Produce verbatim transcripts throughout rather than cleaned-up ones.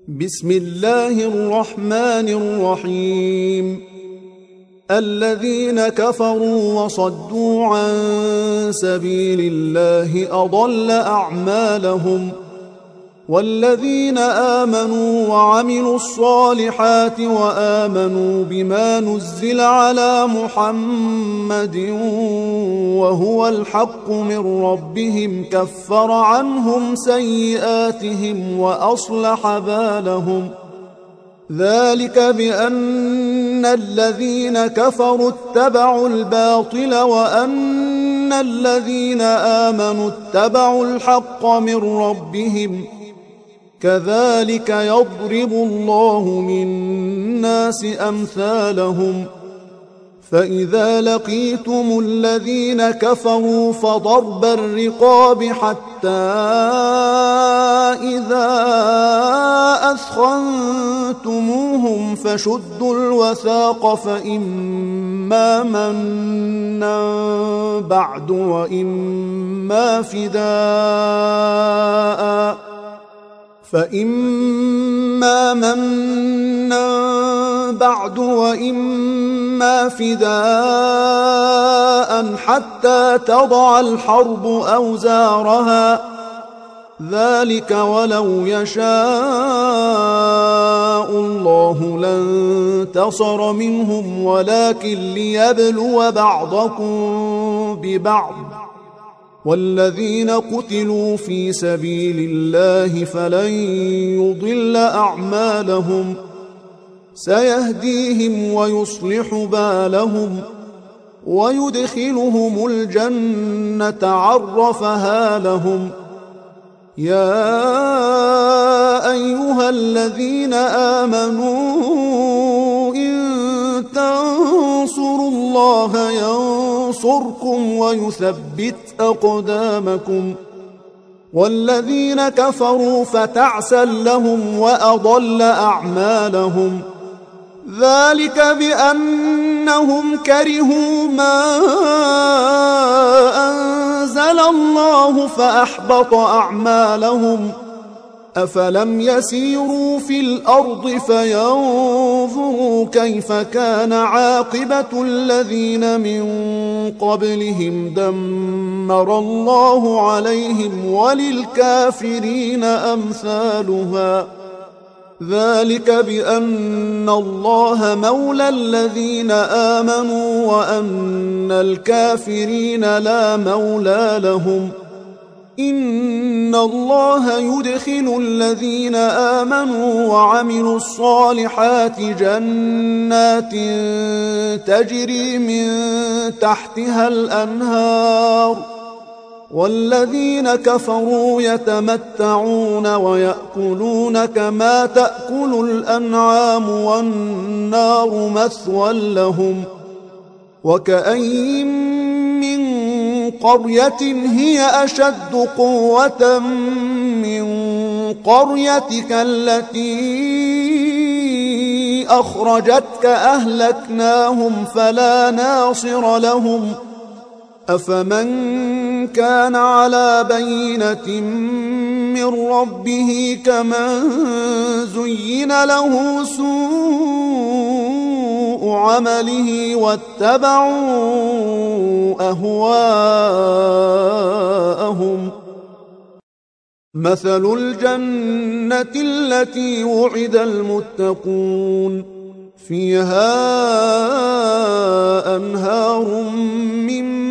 بسم الله الرحمن الرحيم. الذين كفروا وصدوا عن سبيل الله أضل أعمالهم، والذين آمنوا وعملوا الصالحات وآمنوا بما نزل على محمد وهو الحق من ربهم كفر عنهم سيئاتهم وأصلح بالهم. ذلك بأن الذين كفروا اتبعوا الباطل وأن الذين آمنوا اتبعوا الحق من ربهم، كذلك يضرب الله للناس أمثالهم. فإذا لقيتم الذين كفروا فضرب الرقاب حتى إذا أثخنتموهم فشدوا الوثاق، فإما منا بعد وإما فداء فإما منا بعد وإما فداء حتى تضع الحرب أوزارها. ذلك ولو يشاء الله لانتصر منهم ولكن ليبلو بعضكم ببعض. والذين قتلوا في سبيل الله فلن يضل أعمالهم، سيهديهم ويصلح بالهم ويدخلهم الجنة عرفها لهم. يا أيها الذين آمنوا إن تنصروا الله ينصركم ويثبت أقدامكم. والذين كفروا فتعسا لهم وأضل أعمالهم. ذلك بأنهم كرهوا ما أنزل الله فأحبط أعمالهم. أفلم يسيروا في الأرض فينظروا كيف كان عاقبة الذين من قبلهم دمر الله عليهم وللكافرين أمثالها. ذلك بأن الله مولى الذين آمنوا وأن الكافرين لا مولى لهم. إن الله يدخل الذين آمنوا وعملوا الصالحات جنات تجري من تحتها الأنهار، والذين كفروا يتمتعون ويأكلون كما تأكل الأنعام والنار مثوى لهم. وكأين من قرية هي أشد قوة من قريتك التي أخرجتك أهلكناهم فلا ناصر لهم. أفمن كان على بينة من ربه كمن زين له سوء عمله واتبعوا أهواءهم. مثل الجنة التي وعد المتقون فيها أنهار من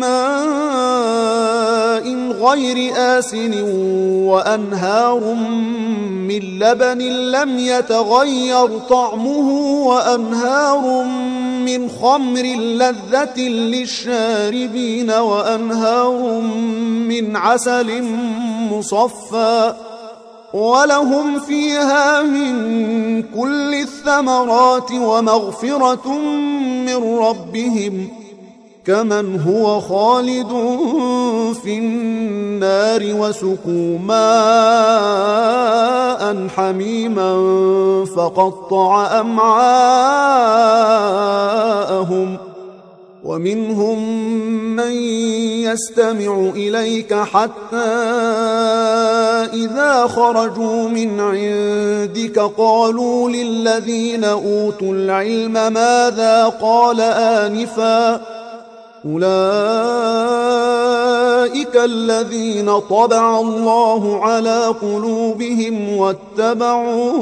ماء غير آسن وأنهار من لبن لم يتغير طعمه وأنهار من خمر لذة للشاربين وأنهار من عسل مصفى ولهم فيها من كل الثمرات ومغفرة من ربهم كمن هو خالد في النار وسقوا ماء حميما فقطع أمعاءهم. ومنهم من يستمع إليك حتى إذا خرجوا من عندك قالوا للذين أوتوا العلم ماذا قال آنفا أولئك الذين طبع الله على قلوبهم واتبعوا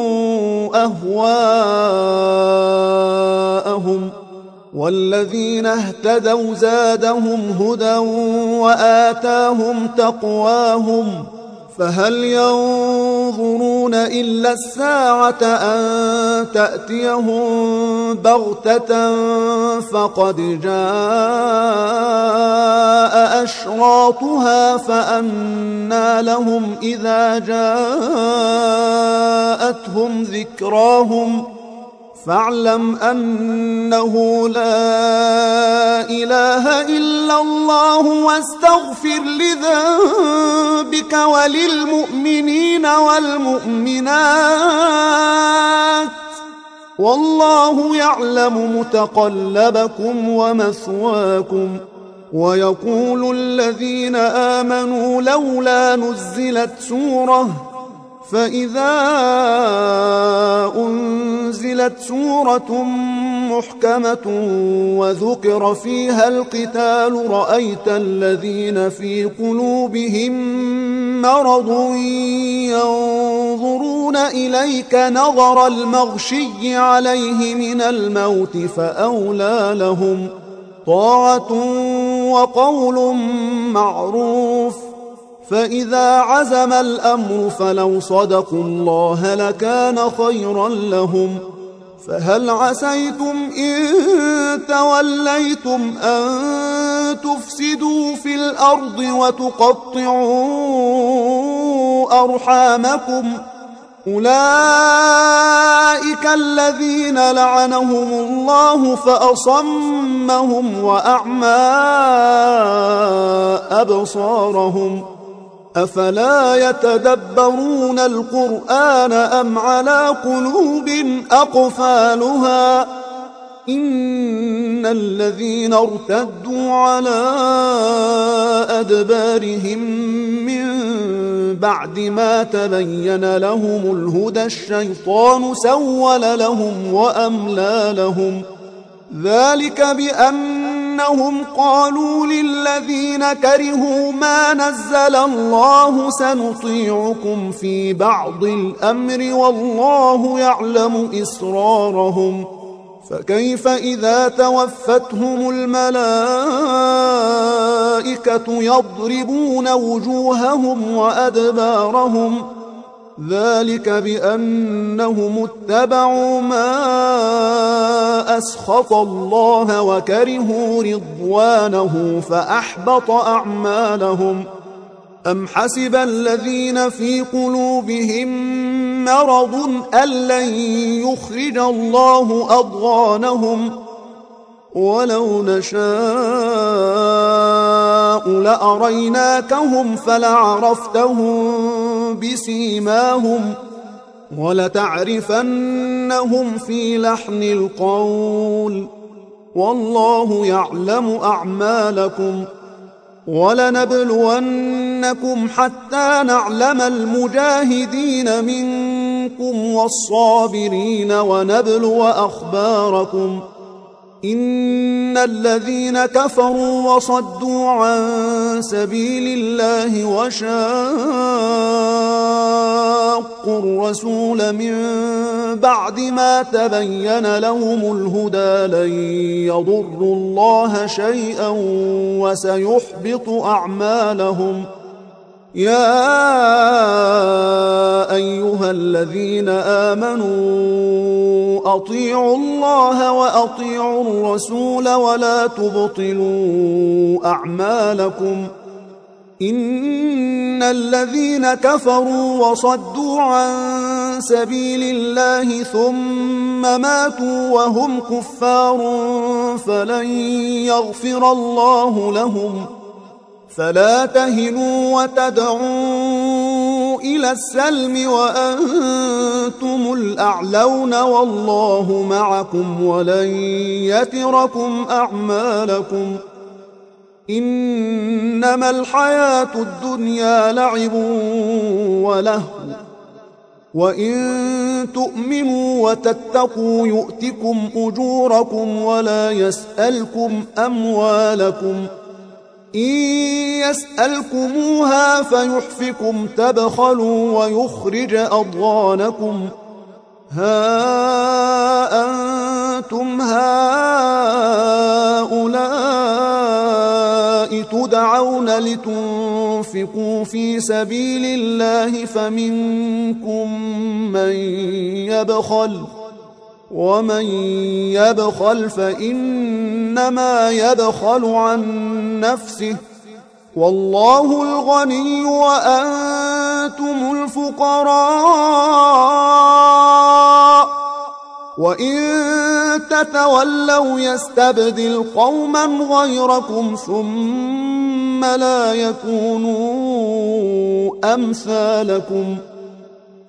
أهواءهم والذين اهتدوا زادهم هدى وآتاهم تقواهم فهل ينظرون إلا الساعة أن تأتيهم بغتة فقد جاء أشراطها فأنى لهم إذا جاءتهم ذكراهم فاعلم أنه لا إله إلا الله واستغفر لذنبك وللمؤمنين والمؤمنات والله يعلم متقلبكم ومثواكم. ويقول الذين آمنوا لولا نزلت سورة فإذا أنزلت سورة محكمة وذكر فيها القتال رأيت الذين في قلوبهم مرض ينظرون إليك نظر المغشي عليه من الموت فأولى لهم طاعة وقول معروف فإذا عزم الأمر فلو صدقوا الله لكان خيرا لهم. فهل عسيتم إن توليتم أن تفسدوا في الأرض وتقطعوا أرحامكم أولئك الذين لعنهم الله فأصمهم وأعمى أبصارهم أفلا يتدبرون القرآن أم على قلوب أقفالها إن الذين ارتدوا على أدبارهم من بعد ما تبين لهم الهدى الشيطان سول لهم وأملى لهم ذلك بأنهم قالوا للذين كرهوا ما نزل الله سنطيعكم في بعض الأمر والله يعلم إسرارهم فكيف إذا توفتهم الملائكة يضربون وجوههم وأدبارهم ذلك بأنهم اتبعوا ما أسخط الله وكرهوا رضوانه فأحبط أعمالهم. أم حسب الذين في قلوبهم مرض أن لن يخرج الله أضغانهم ولو نشاء لأريناكهم فلعرفتهم بسيماهم ولتعرفنهم في لحن القول والله يعلم أعمالكم. ولنبلونكم حتى نعلم المجاهدين منكم والصابرين ونبلو أخباركم. إن الذين كفروا وصدوا عن سبيل الله وشاقوا الرسول من بعد ما تبين لهم الهدى لن يضروا الله شيئا وسيحبط أعمالهم. يا أيها الذين آمنوا أطيعوا الله وأطيعوا الرسول ولا تبطلوا أعمالكم. إن الذين كفروا وصدوا عن سبيل الله ثم ماتوا وهم كفار فلن يغفر الله لهم. فلا تهنوا وتدعوا إلى السلم وأنتم الأعلون والله معكم ولن يتركم أعمالكم إنما الحياة الدنيا لعب ولهو وإن تؤمنوا وتتقوا يؤتكم أجوركم ولا يسألكم أموالكم إن يسألكموها فيحفكم تبخلوا ويخرج أضغانكم ها أنتم هؤلاء تدعون لتنفقوا في سبيل الله فمنكم من يبخل ومن يبخل فإنما يبخل عن نفسه والله الغني وأنتم الفقراء وإن تتولوا يستبدل قوما غيركم ثم لا يكونوا أمثالكم